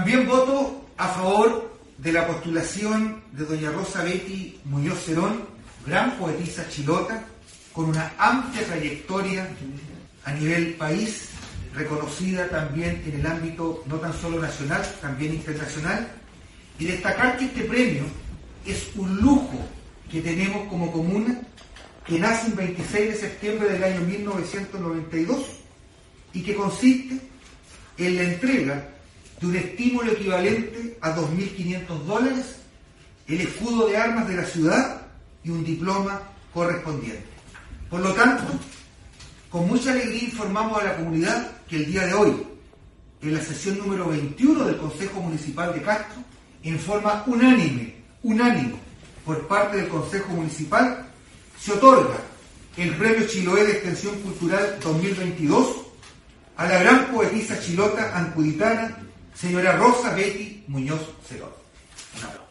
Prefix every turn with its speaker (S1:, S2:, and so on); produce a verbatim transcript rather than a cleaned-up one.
S1: También voto a favor de la postulación de doña Rosa Betty Muñoz Cerón, gran poetisa chilota, con una amplia trayectoria a nivel país, reconocida también en el ámbito no tan solo nacional, también internacional, y destacar que este premio es un lujo que tenemos como comuna, que nace el veintiséis de septiembre del año mil novecientos noventa y dos y que consiste en la entrega de un estímulo equivalente a dos mil quinientos dólares, el escudo de armas de la ciudad y un diploma correspondiente. Por lo tanto, con mucha alegría informamos a la comunidad que el día de hoy, en la sesión número veintiuno del Consejo Municipal de Castro, en forma unánime, unánime, por parte del Consejo Municipal, se otorga el Premio Chiloé de Extensión Cultural dos mil veintidós a la gran poetisa chilota ancuditana, señora Rosa Betty Muñoz Cerón. Un aplauso.